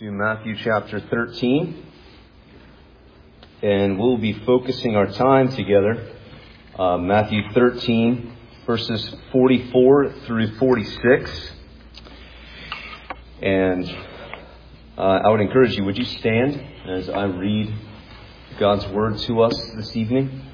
to Matthew chapter 13. And we'll be focusing our time together. Matthew 13, verses 44 through 46. And I would encourage you, would you stand as I read God's Word to us this evening?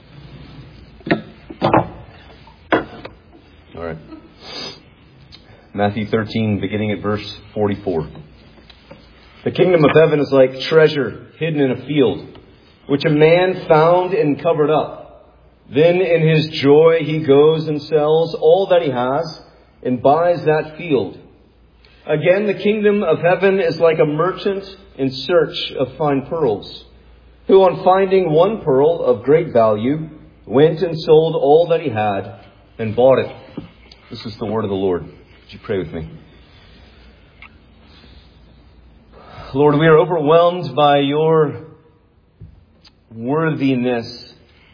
All right. Matthew 13, beginning at verse 44. The kingdom of heaven is like treasure hidden in a field, which a man found and covered up. Then in his joy he goes and sells all that he has and buys that field. Again, the kingdom of heaven is like a merchant in search of fine pearls, who on finding one pearl of great value, went and sold all that he had and bought it. This is the word of the Lord. Would you pray with me? Lord, we are overwhelmed by your worthiness.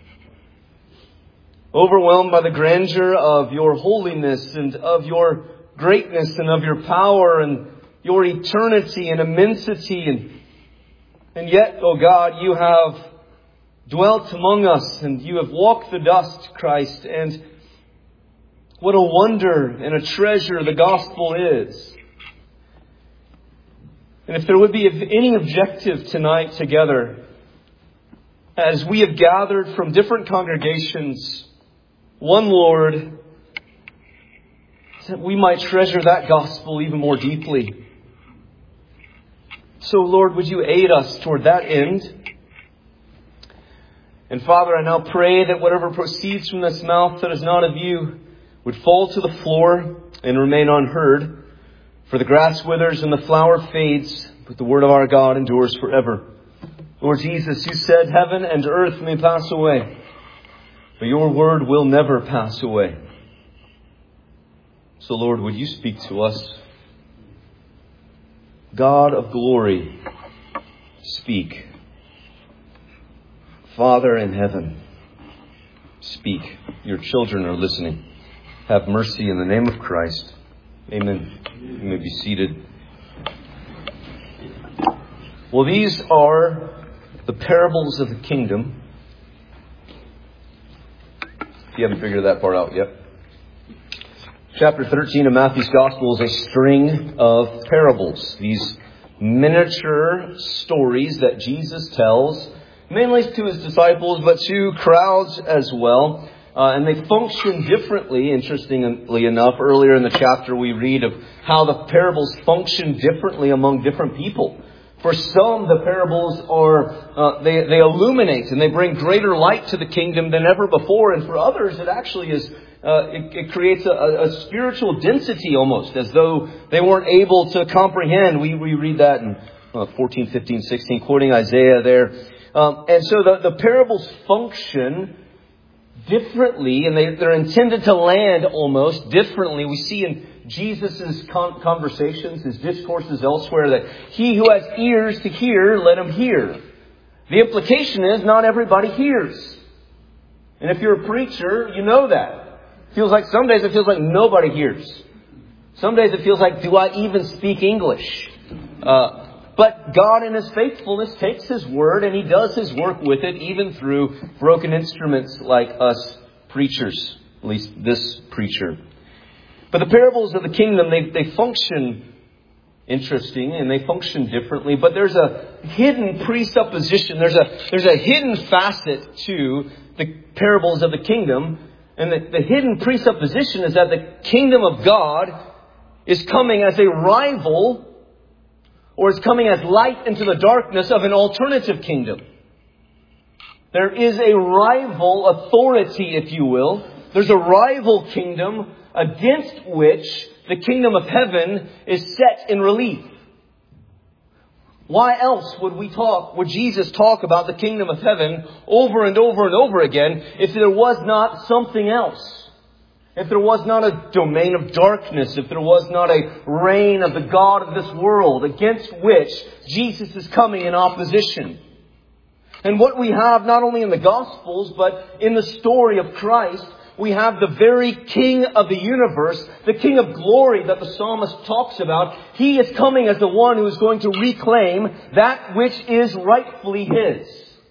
Overwhelmed by the grandeur of your holiness and of your greatness and of your power and your eternity and immensity. And yet, oh God, you have dwelt among us and you have walked the dust, Christ. And what a wonder and a treasure the gospel is. And if there would be any objective tonight together, as we have gathered from different congregations, one Lord, that we might treasure that gospel even more deeply. So Lord, would you aid us toward that end? And Father, I now pray that whatever proceeds from this mouth that is not of you would fall to the floor and remain unheard. For the grass withers and the flower fades, but the word of our God endures forever. Lord Jesus, you said heaven and earth may pass away, but your word will never pass away. So Lord, would you speak to us? God of glory, speak. Father in heaven, speak. Your children are listening. Have mercy in the name of Christ. Amen. You may be seated. Well, these are the parables of the kingdom. If you haven't figured that part out yet. Chapter 13 of Matthew's Gospel is a string of parables. These miniature stories that Jesus tells, mainly to his disciples, but to crowds as well. And they function differently, interestingly enough. Earlier in the chapter we read of how the parables function differently among different people. For some, the parables are, they illuminate and they bring greater light to the kingdom than ever before. And for others, it actually is, it creates a spiritual density almost, as though they weren't able to comprehend. We read that in 14, 15, 16, quoting Isaiah there. And so the parables function differently, and they're intended to land almost differently. We see in Jesus' conversations, his discourses elsewhere, that he who has ears to hear, let him hear. The implication is not everybody hears. And if you're a preacher, you know that. Some days it feels like nobody hears. Some days it feels like, do I even speak English? But God in His faithfulness takes His word and He does His work with it, even through broken instruments like us preachers, at least this preacher. But the parables of the kingdom, they function interesting and they function differently. But there's a hidden presupposition. There's a hidden facet to the parables of the kingdom. And the hidden presupposition is that the kingdom of God is coming as a rival, or is coming as light into the darkness of an alternative kingdom. There is a rival authority, if you will. There's a rival kingdom against which the kingdom of heaven is set in relief. Why else would Jesus talk about the kingdom of heaven over and over and over again if there was not something else? If there was not a domain of darkness, if there was not a reign of the God of this world against which Jesus is coming in opposition. And what we have not only in the Gospels, but in the story of Christ, we have the very King of the universe, the King of glory that the psalmist talks about. He is coming as the one who is going to reclaim that which is rightfully His.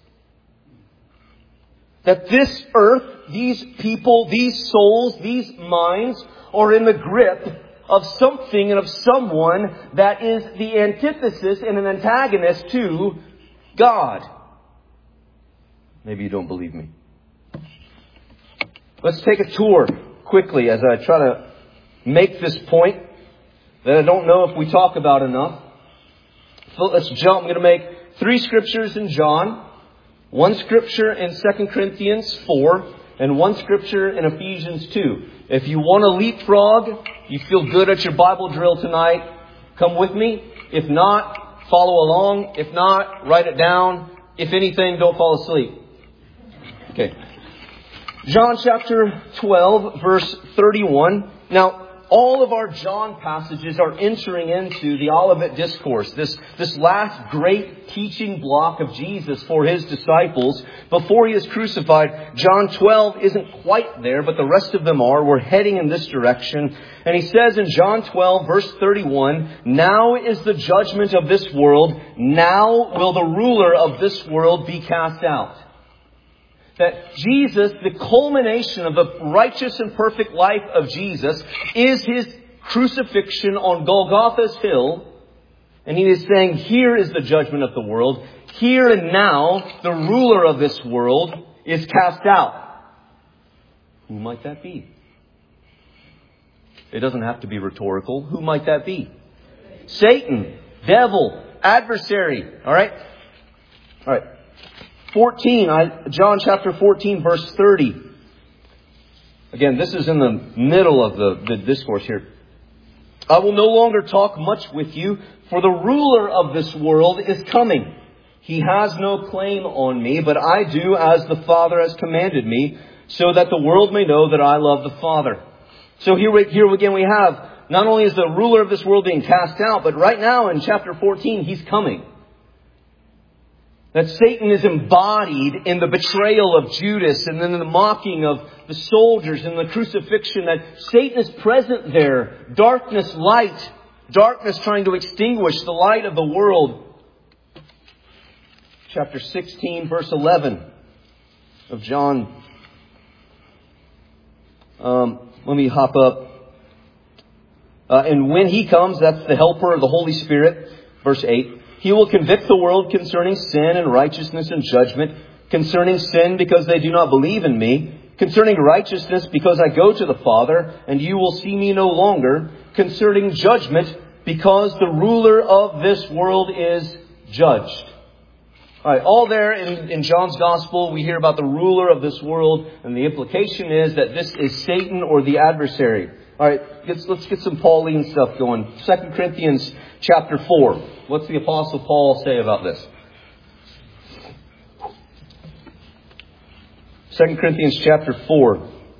That this earth, these people, these souls, these minds are in the grip of something and of someone that is the antithesis and an antagonist to God. Maybe you don't believe me. Let's take a tour quickly as I try to make this point that I don't know if we talk about enough. So let's jump. I'm going to make 3 scriptures in John, 1 scripture in 2 Corinthians 4, and 1 scripture in Ephesians 2. If you want to leapfrog, you feel good at your Bible drill tonight, come with me. If not, follow along. If not, write it down. If anything, don't fall asleep. Okay. John chapter 12, verse 31. Now, all of our John passages are entering into the Olivet Discourse, this last great teaching block of Jesus for His disciples before He is crucified. John 12 isn't quite there, but the rest of them are. We're heading in this direction. And He says in John 12, verse 31, "Now is the judgment of this world. Now will the ruler of this world be cast out." That Jesus, the culmination of the righteous and perfect life of Jesus, is His crucifixion on Golgotha's hill. And He is saying, here is the judgment of the world. Here and now, the ruler of this world is cast out. Who might that be? It doesn't have to be rhetorical. Who might that be? Satan, devil, adversary. All right? 14, John chapter 14, verse 30. Again, this is in the middle of the discourse here. "I will no longer talk much with you, for the ruler of this world is coming. He has no claim on me, but I do as the Father has commanded me, so that the world may know that I love the Father." So here again we have, not only is the ruler of this world being cast out, but right now in chapter 14, he's coming. That Satan is embodied in the betrayal of Judas and then the mocking of the soldiers and the crucifixion. That Satan is present there. Darkness, light. Darkness trying to extinguish the light of the world. Chapter 16, verse 11 of John. Let me hop up. "And when He comes," that's the Helper, the Holy Spirit, verse 8. "He will convict the world concerning sin and righteousness and judgment. Concerning sin, because they do not believe in me. Concerning righteousness, because I go to the Father, and you will see me no longer. Concerning judgment, because the ruler of this world is judged." All right, all there in John's Gospel, we hear about the ruler of this world, and the implication is that this is Satan or the adversary. All right, let's get some Pauline stuff going. 2 Corinthians chapter 4. What's the Apostle Paul say about this? 2 Corinthians chapter 4,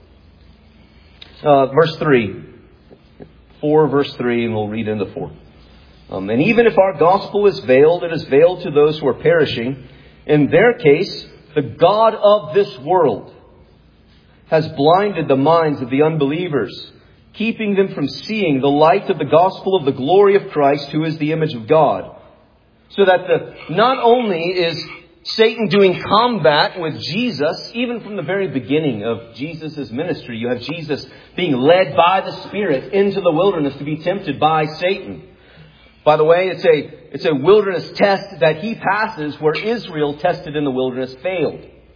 verse 3. 4 verse 3, and we'll read into 4. "And even if our gospel is veiled, it is veiled to those who are perishing. In their case, the God of this world has blinded the minds of the unbelievers, keeping them from seeing the light of the gospel of the glory of Christ, who is the image of God." So that not only is Satan doing combat with Jesus, even from the very beginning of Jesus' ministry, you have Jesus being led by the Spirit into the wilderness to be tempted by Satan. By the way, it's a wilderness test that he passes where Israel, tested in the wilderness, failed.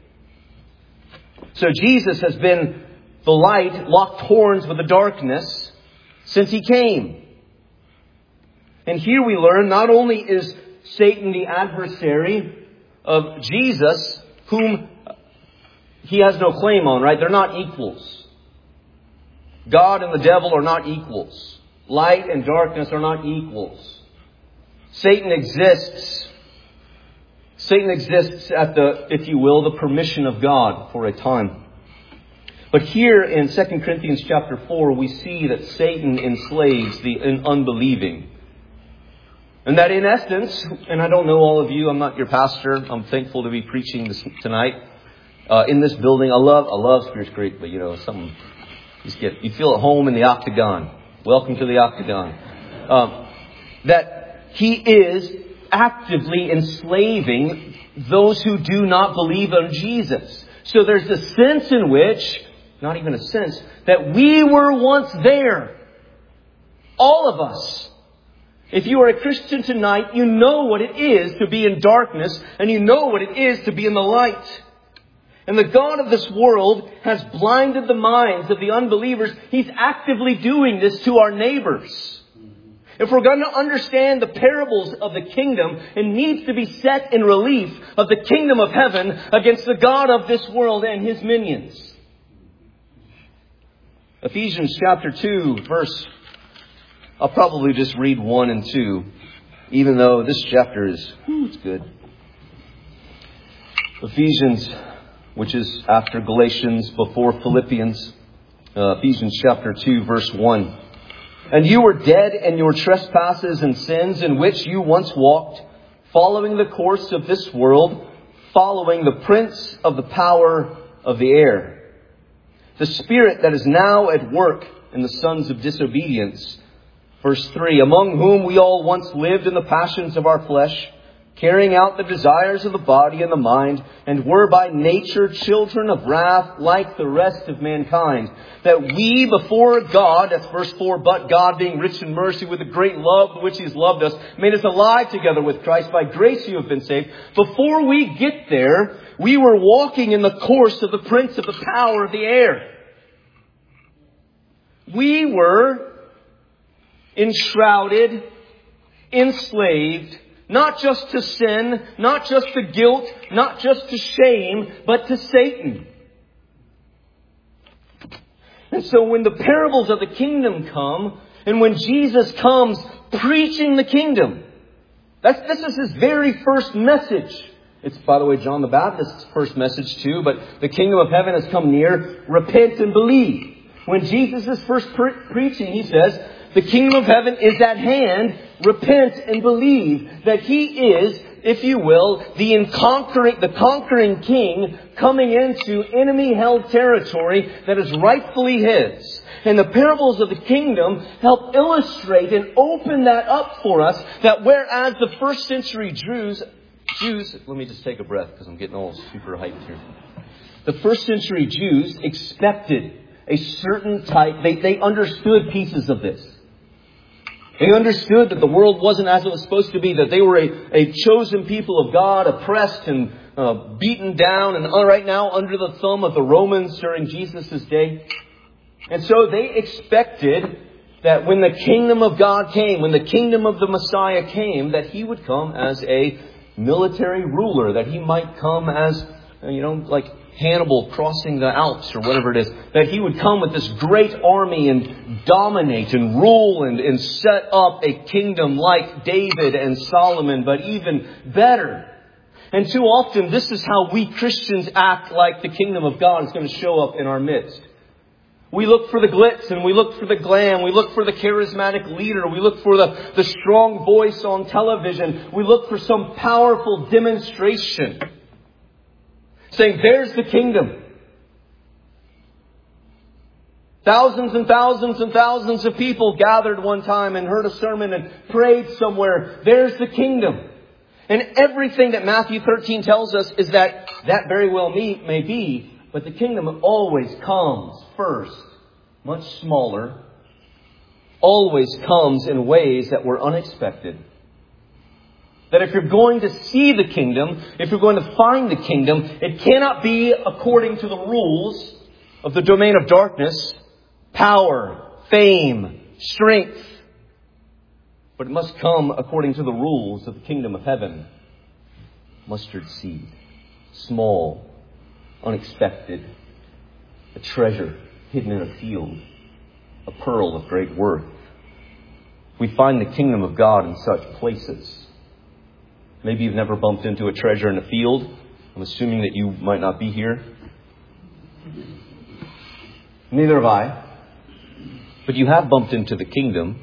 So Jesus has been the light, locked horns with the darkness since He came. And here we learn not only is Satan the adversary of Jesus, whom He has no claim on, right? They're not equals. God and the devil are not equals. Light and darkness are not equals. Satan exists. Satan exists at the, if you will, the permission of God for a time. But here in 2 Corinthians chapter 4, we see that Satan enslaves the unbelieving. And that in essence, and I don't know all of you, I'm not your pastor, I'm thankful to be preaching this tonight. in this building. I love Spears Creek, but you feel at home in the Octagon. Welcome to the Octagon. That he is actively enslaving those who do not believe on Jesus. So there's a sense in which, not even a sense, that we were once there. All of us. If you are a Christian tonight, you know what it is to be in darkness, and you know what it is to be in the light. And the God of this world has blinded the minds of the unbelievers. He's actively doing this to our neighbors. If we're going to understand the parables of the kingdom, it needs to be set in relief of the kingdom of heaven against the God of this world and his minions. Ephesians chapter 2, I'll probably just read 1 and 2, even though this chapter it's good. Ephesians, which is after Galatians, before Philippians. Ephesians chapter 2, verse 1. And you were dead in your trespasses and sins in which you once walked, following the course of this world, following the prince of the power of the air, the spirit that is now at work in the sons of disobedience. Verse 3, among whom we all once lived in the passions of our flesh, carrying out the desires of the body and the mind, and were by nature children of wrath like the rest of mankind. That we before God, that's verse 4, but God being rich in mercy with the great love with which He has loved us, made us alive together with Christ. By grace you have been saved. Before we get there, we were walking in the course of the prince of the power of the air. We were enshrouded, enslaved, not just to sin, not just to guilt, not just to shame, but to Satan. And so when the parables of the kingdom come, and when Jesus comes preaching the kingdom, this is His very first message. It's, by the way, John the Baptist's first message too, but the kingdom of heaven has come near. Repent and believe. When Jesus is first preaching, He says, the kingdom of heaven is at hand. Repent and believe that He is, if you will, the conquering king coming into enemy-held territory that is rightfully His. And the parables of the kingdom help illustrate and open that up for us, that whereas the first century Jews, let me just take a breath because I'm getting all super hyped here. The first century Jews expected a certain type, they understood pieces of this. They understood that the world wasn't as it was supposed to be, that they were a chosen people of God, oppressed and beaten down, and right now under the thumb of the Romans during Jesus' day. And so they expected that when the kingdom of God came, when the kingdom of the Messiah came, that He would come as a military ruler, that He might come as, like Hannibal crossing the Alps or whatever it is, that He would come with this great army and dominate and rule and set up a kingdom like David and Solomon, but even better. And too often, this is how we Christians act like the kingdom of God is going to show up in our midst. We look for the glitz and we look for the glam. We look for the charismatic leader. We look for the strong voice on television. We look for some powerful demonstration, saying, there's the kingdom. Thousands and thousands and thousands of people gathered one time and heard a sermon and prayed somewhere. There's the kingdom. And everything that Matthew 13 tells us is that very well may be, but the kingdom always comes first, much smaller, always comes in ways that were unexpected. That if you're going to see the kingdom, if you're going to find the kingdom, it cannot be according to the rules of the domain of darkness, power, fame, strength. But it must come according to the rules of the kingdom of heaven. Mustard seed, small, unexpected, a treasure hidden in a field, a pearl of great worth. We find the kingdom of God in such places. Maybe you've never bumped into a treasure in a field. I'm assuming that you might not be here. Neither have I. But you have bumped into the kingdom.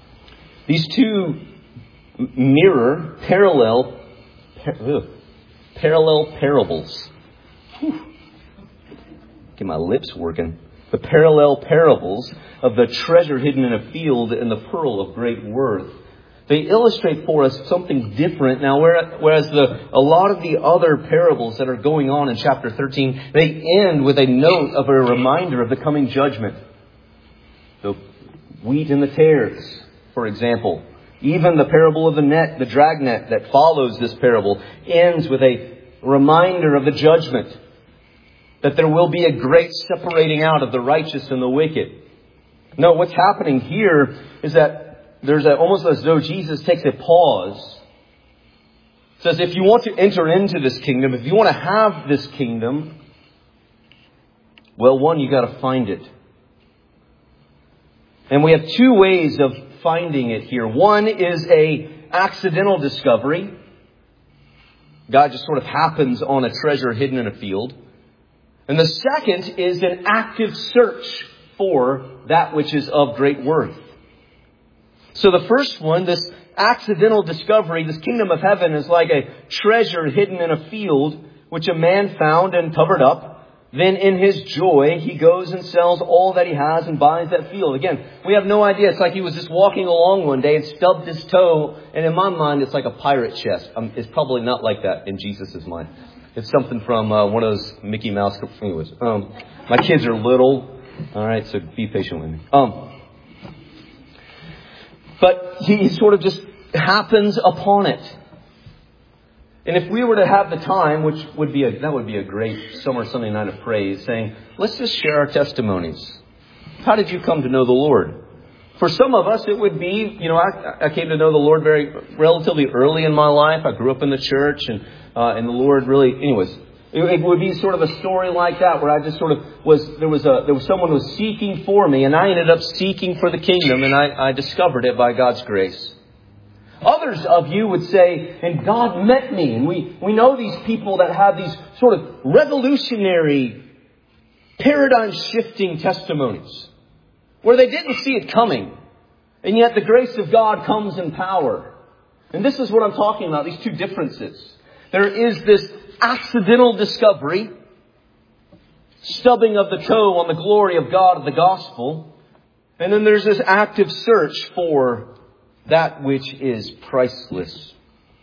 These two parallel parables. Whew. Get my lips working. The parallel parables of the treasure hidden in a field and the pearl of great worth. They illustrate for us something different. Now, whereas a lot of the other parables that are going on in chapter 13, they end with a note of a reminder of the coming judgment. The wheat and the tares, for example. Even the parable of the net, the dragnet that follows this parable, ends with a reminder of the judgment. That there will be a great separating out of the righteous and the wicked. No, what's happening here is that there's almost as though Jesus takes a pause. Says, if you want to enter into this kingdom, if you want to have this kingdom, well, one, you got to find it. And we have two ways of finding it here. One is a accidental discovery. God just sort of happens on a treasure hidden in a field. And the second is an active search for that which is of great worth. So the first one, this accidental discovery, this kingdom of heaven is like a treasure hidden in a field, which a man found and covered up. Then in his joy, he goes and sells all that he has and buys that field. Again, we have no idea. It's like he was just walking along one day and stubbed his toe. And in my mind, it's like a pirate chest. It's probably not like that in Jesus' mind. It's something from one of those Mickey Mouse. Anyways, my kids are little. All right, so be patient with me. But he sort of just happens upon it. And if we were to have the time, which would be that would be a great summer Sunday night of praise, saying, let's just share our testimonies. How did you come to know the Lord? For some of us, it would be, I came to know the Lord relatively early in my life. I grew up in the church and the Lord really, anyways. It would be sort of a story like that where I just sort of there was someone who was seeking for me and I ended up seeking for the kingdom and I discovered it by God's grace. Others of you would say, and God met me. And we know these people that have these sort of revolutionary, paradigm shifting testimonies where they didn't see it coming. And yet the grace of God comes in power. And this is what I'm talking about, these two differences. There is this accidental discovery, stubbing of the toe on the glory of God of the gospel. And then there's this active search for that which is priceless.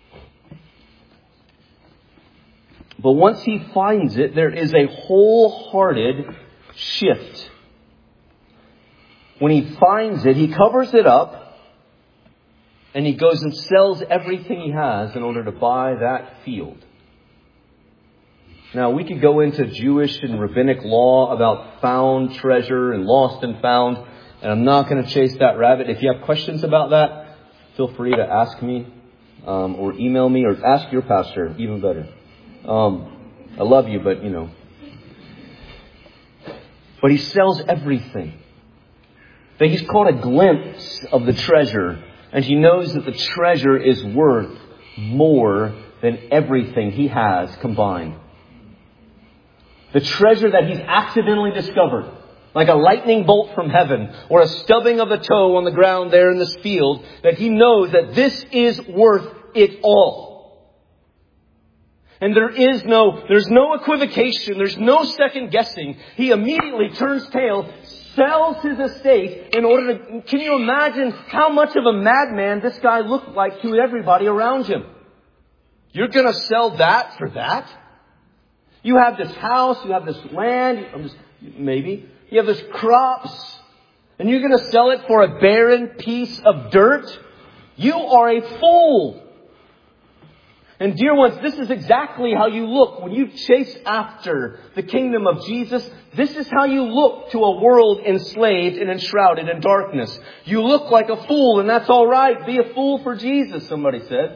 But once he finds it, there is a wholehearted shift. When he finds it, he covers it up and he goes and sells everything he has in order to buy that field. Now, we could go into Jewish and rabbinic law about found treasure and lost and found, and I'm not going to chase that rabbit. If you have questions about that, feel free to ask me or email me or ask your pastor, even better. I love you, but But he sells everything. That he's caught a glimpse of the treasure, and he knows that the treasure is worth more than everything he has combined. The treasure that he's accidentally discovered, like a lightning bolt from heaven or a stubbing of the toe on the ground there in this field, that he knows that this is worth it all. And there's no equivocation. There's no second guessing. He immediately turns tail, sells his estate in order to... Can you imagine how much of a madman this guy looked like to everybody around him? You're going to sell that for that? You have this house, you have this land, maybe. You have this crops, and you're going to sell it for a barren piece of dirt? You are a fool. And dear ones, this is exactly how you look when you chase after the kingdom of Jesus. This is how you look to a world enslaved and enshrouded in darkness. You look like a fool, and that's all right. Be a fool for Jesus, somebody said.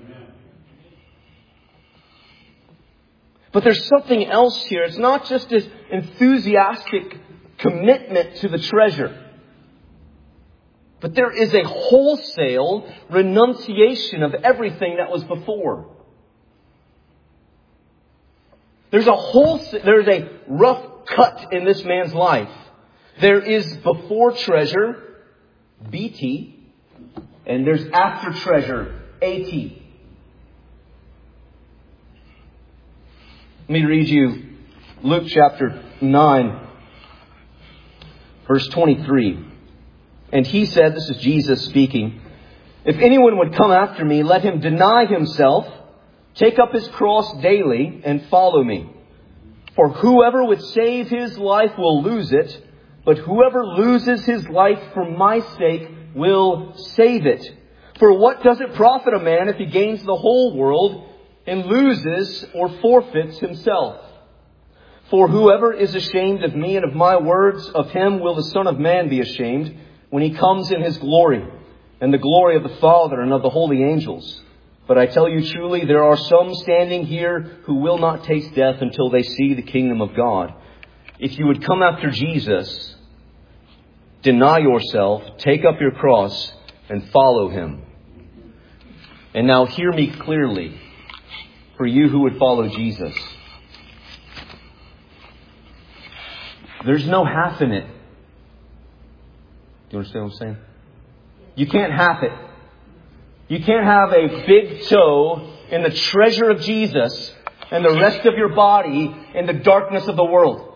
But there's something else here. It's not just this enthusiastic commitment to the treasure. But there is a wholesale renunciation of everything that was before. There's a rough cut in this man's life. There is before treasure, BT, and there's after treasure, AT. Let me read you Luke chapter 9, verse 23. And he said, this is Jesus speaking, "If anyone would come after me, let him deny himself, take up his cross daily, and follow me. For whoever would save his life will lose it, but whoever loses his life for my sake will save it. For what does it profit a man if he gains the whole world and loses or forfeits himself? For whoever is ashamed of me and of my words, of him will the Son of Man be ashamed when he comes in his glory and the glory of the Father and of the holy angels. But I tell you truly, there are some standing here who will not taste death until they see the kingdom of God." If you would come after Jesus, deny yourself, take up your cross, and follow Him. And now hear me clearly, for you who would follow Jesus. There's no half in it. Do you understand what I'm saying? You can't half it. You can't have a big toe in the treasure of Jesus and the rest of your body in the darkness of the world.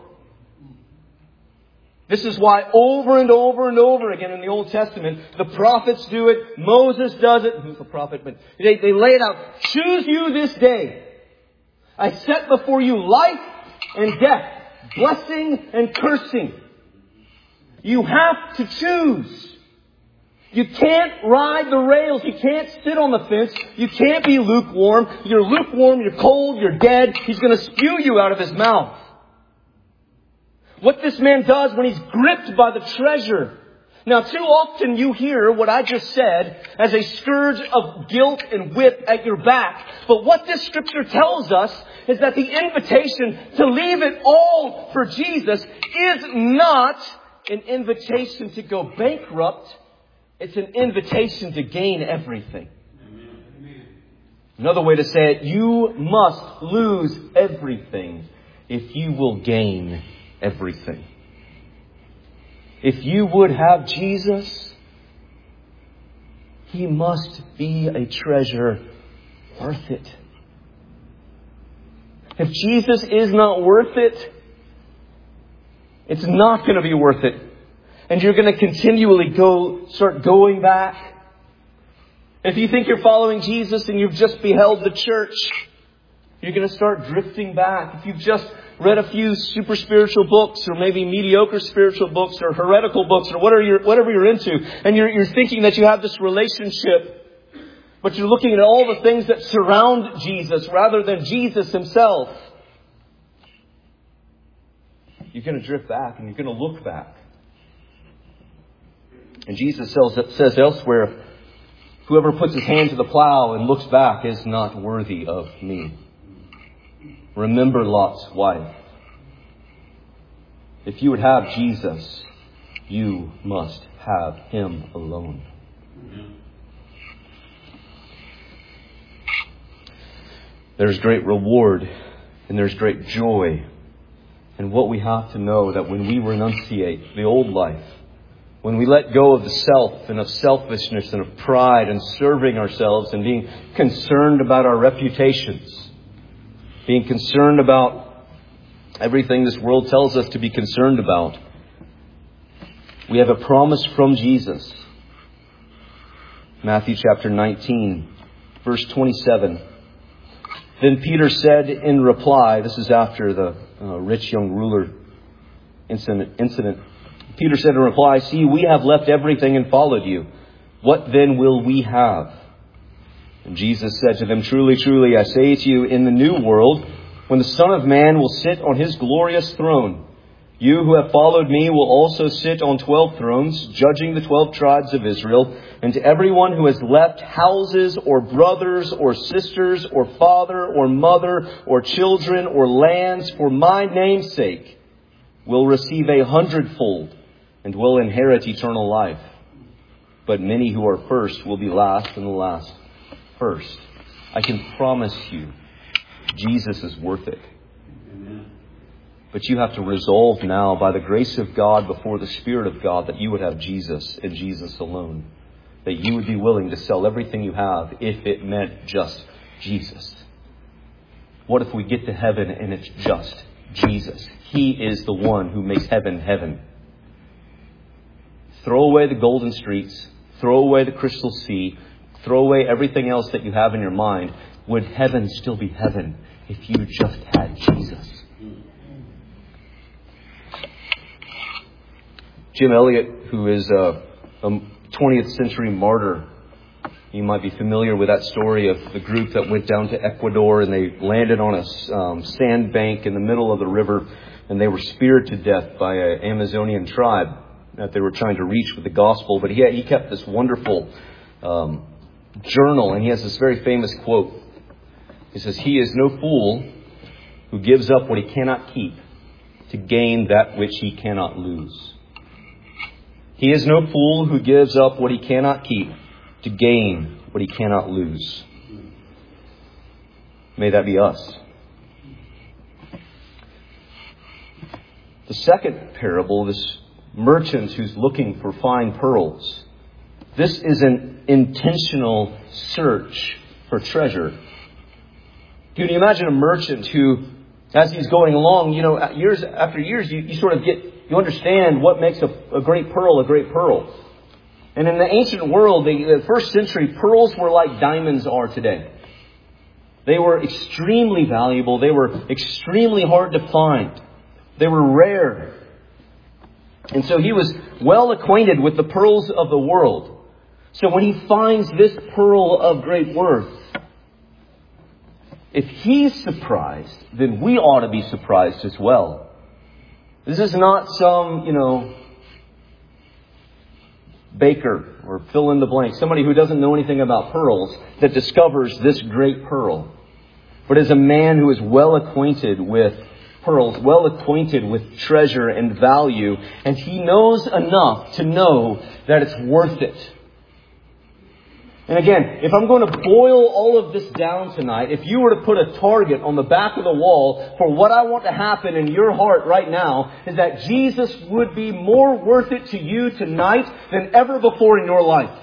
This is why over and over and over again in the Old Testament, the prophets do it, Moses does it. Who's the prophet? But they lay it out. Choose you this day. I set before you life and death, blessing and cursing. You have to choose. You can't ride the rails. You can't sit on the fence. You can't be lukewarm. You're lukewarm, you're cold, you're dead. He's going to spew you out of his mouth. What this man does when he's gripped by the treasure. Now, too often you hear what I just said as a scourge of guilt and whip at your back. But what this scripture tells us is that the invitation to leave it all for Jesus is not an invitation to go bankrupt. It's an invitation to gain everything. Another way to say it, you must lose everything if you will gain everything. If you would have Jesus, He must be a treasure worth it. If Jesus is not worth it, it's not going to be worth it. And you're going to continually start going back. If you think you're following Jesus and you've just beheld the church, you're going to start drifting back. If you've just read a few super spiritual books or maybe mediocre spiritual books or heretical books or whatever you're into, and you're thinking that you have this relationship, but you're looking at all the things that surround Jesus rather than Jesus Himself, you're going to drift back and you're going to look back. And Jesus says elsewhere, whoever puts his hand to the plow and looks back is not worthy of me. Remember Lot's wife. If you would have Jesus, you must have Him alone. There's great reward and there's great joy. And what we have to know that when we renunciate the old life, when we let go of the self and of selfishness and of pride and serving ourselves and being concerned about our reputations, being concerned about everything this world tells us to be concerned about, we have a promise from Jesus. Matthew chapter 19, verse 27. Then Peter said in reply, this is after the rich young ruler incident. Peter said in reply, "See, we have left everything and followed you. What then will we have?" And Jesus said to them, "Truly, truly, I say to you, in the new world, when the Son of Man will sit on His glorious throne, you who have followed me will also sit on 12 thrones, judging the 12 tribes of Israel. And to everyone who has left houses or brothers or sisters or father or mother or children or lands for my name's sake will receive 100-fold and will inherit eternal life. But many who are first will be last, and the last first." I can promise you, Jesus is worth it. Amen. But you have to resolve now, by the grace of God, before the Spirit of God, that you would have Jesus and Jesus alone. That you would be willing to sell everything you have if it meant just Jesus. What if we get to heaven and it's just Jesus? He is the one who makes heaven heaven. Throw away the golden streets. Throw away the crystal sea. Throw away everything else that you have in your mind. Would heaven still be heaven if you just had Jesus? Jim Elliot, who is a 20th century martyr, you might be familiar with that story of the group that went down to Ecuador and they landed on a sandbank in the middle of the river and they were speared to death by an Amazonian tribe that they were trying to reach with the gospel. But he kept this wonderful journal, and he has this very famous quote. He says, "He is no fool who gives up what he cannot keep to gain that which he cannot lose." He is no fool who gives up what he cannot keep to gain what he cannot lose. May that be us. The second parable, this merchant who's looking for fine pearls. This is an intentional search for treasure. Can you imagine a merchant who, as he's going along, years after years, you sort of you understand what makes a great pearl a great pearl. And in the ancient world, the first century, pearls were like diamonds are today. They were extremely valuable. They were extremely hard to find. They were rare. And so he was well acquainted with the pearls of the world. So when he finds this pearl of great worth, if he's surprised, then we ought to be surprised as well. This is not some, baker or fill in the blank, somebody who doesn't know anything about pearls that discovers this great pearl. But as a man who is well acquainted with pearls, well acquainted with treasure and value, and he knows enough to know that it's worth it. And again, if I'm going to boil all of this down tonight, if you were to put a target on the back of the wall for what I want to happen in your heart right now, is that Jesus would be more worth it to you tonight than ever before in your life.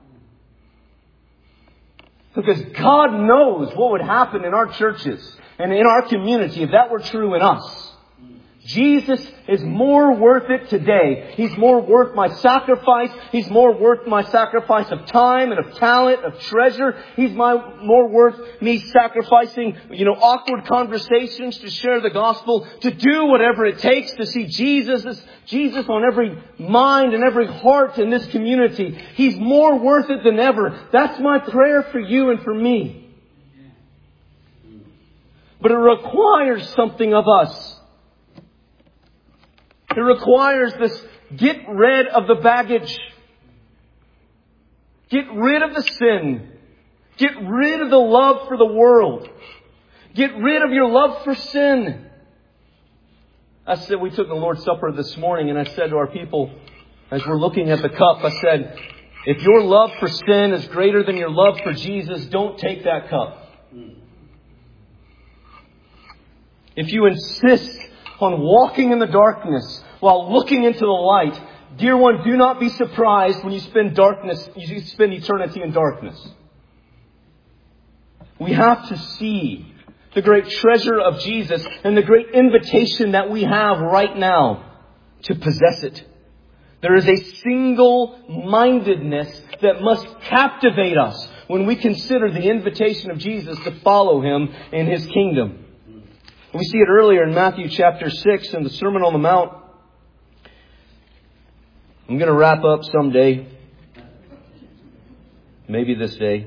Because God knows what would happen in our churches and in our community if that were true in us. Jesus is more worth it today. He's more worth my sacrifice. He's more worth my sacrifice of time and of talent, of treasure. He's more worth me sacrificing, awkward conversations to share the gospel, to do whatever it takes to see Jesus on every mind and every heart in this community. He's more worth it than ever. That's my prayer for you and for me. But it requires something of us. It requires this get rid of the baggage. Get rid of the sin. Get rid of the love for the world. Get rid of your love for sin. We took the Lord's Supper this morning, and I said to our people, as we're looking at the cup, I said, if your love for sin is greater than your love for Jesus, don't take that cup. If you insist on walking in the darkness while looking into the light, dear one, do not be surprised when you spend eternity in darkness. We have to see the great treasure of Jesus and the great invitation that we have right now to possess it. There is a single-mindedness that must captivate us when we consider the invitation of Jesus to follow Him in His kingdom. We see it earlier in Matthew chapter 6 in the Sermon on the Mount. I'm going to wrap up someday. Maybe this day.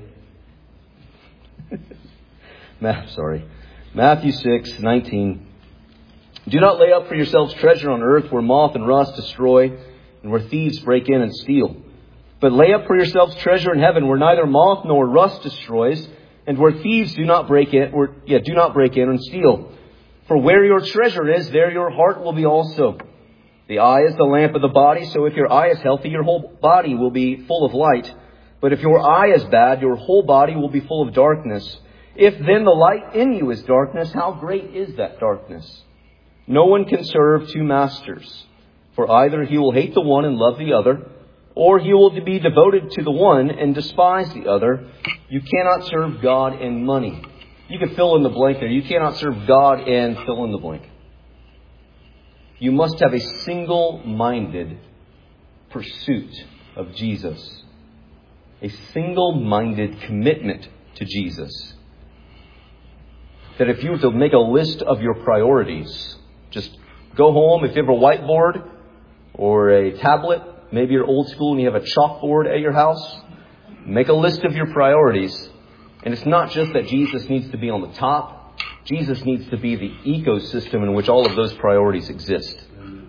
Matthew 6:19. Do not lay up for yourselves treasure on earth where moth and rust destroy and where thieves break in and steal. But lay up for yourselves treasure in heaven where neither moth nor rust destroys and where thieves do not break in and steal. For where your treasure is, there your heart will be also. The eye is the lamp of the body, so if your eye is healthy, your whole body will be full of light. But if your eye is bad, your whole body will be full of darkness. If then the light in you is darkness, how great is that darkness? No one can serve two masters, for either he will hate the one and love the other, or he will be devoted to the one and despise the other. You cannot serve God and money. You can fill in the blank there. You cannot serve God and fill in the blank. You must have a single-minded pursuit of Jesus. A single-minded commitment to Jesus. That if you were to make a list of your priorities, just go home, if you have a whiteboard or a tablet, maybe you're old school and you have a chalkboard at your house, make a list of your priorities. And it's not just that Jesus needs to be on the top. Jesus needs to be the ecosystem in which all of those priorities exist.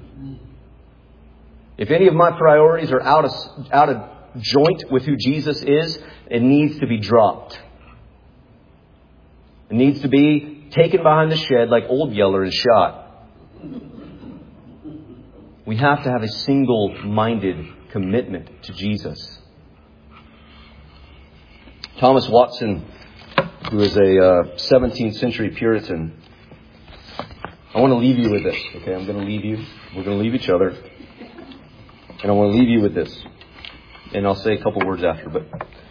If any of my priorities are out of joint with who Jesus is, it needs to be dropped. It needs to be taken behind the shed like Old Yeller and shot. We have to have a single-minded commitment to Jesus. Thomas Watson, who is a 17th century Puritan, I want to leave you with this. Okay, I'm going to leave you. We're going to leave each other. And I want to leave you with this. And I'll say a couple words after. But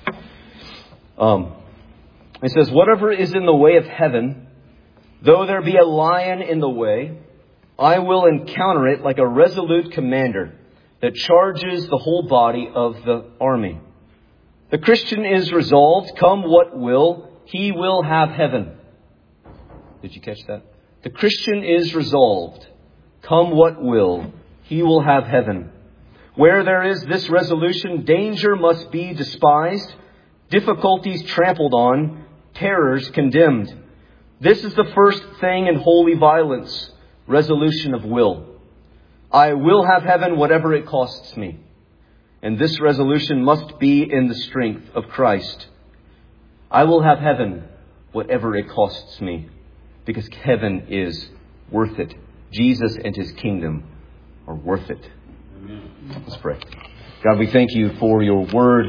it says, whatever is in the way of heaven, though there be a lion in the way, I will encounter it like a resolute commander that charges the whole body of the army. The Christian is resolved, come what will, he will have heaven. Did you catch that? The Christian is resolved, come what will, he will have heaven. Where there is this resolution, danger must be despised, difficulties trampled on, terrors condemned. This is the first thing in holy violence, resolution of will. I will have heaven whatever it costs me. And this resolution must be in the strength of Christ. I will have heaven whatever it costs me, because heaven is worth it. Jesus and His kingdom are worth it. Amen. Let's pray. God, we thank You for Your word.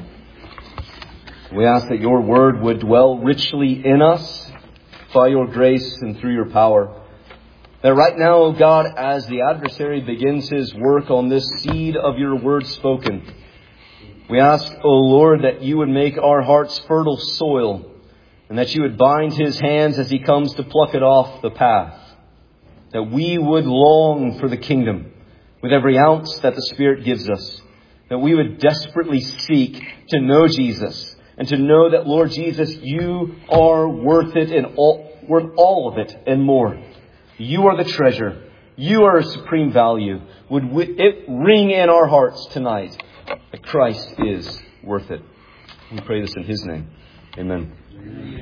We ask that Your word would dwell richly in us by Your grace and through Your power. That right now, O God, as the adversary begins his work on this seed of Your word spoken, we ask, O Lord, that You would make our hearts fertile soil, and that You would bind his hands as he comes to pluck it off the path. That we would long for the kingdom with every ounce that the Spirit gives us. That we would desperately seek to know Jesus, and to know that, Lord Jesus, You are worth it and worth all of it and more. You are the treasure. You are a supreme value. Would it ring in our hearts tonight that Christ is worth it? We pray this in His name. Amen.